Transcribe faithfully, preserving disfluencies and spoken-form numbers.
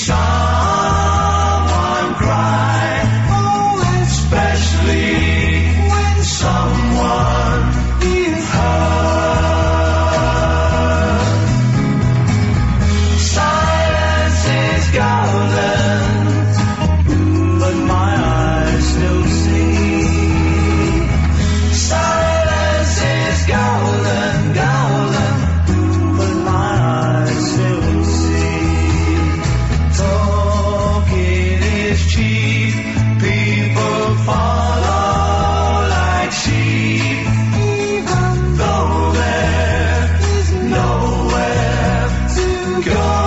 someone cry, oh, especially when someone is hurt. Silence is golden, but my eyes still see. Silence is golden, golden, but my eyes still see. Talking is cheap, people follow like sheep, even though there is nowhere to go.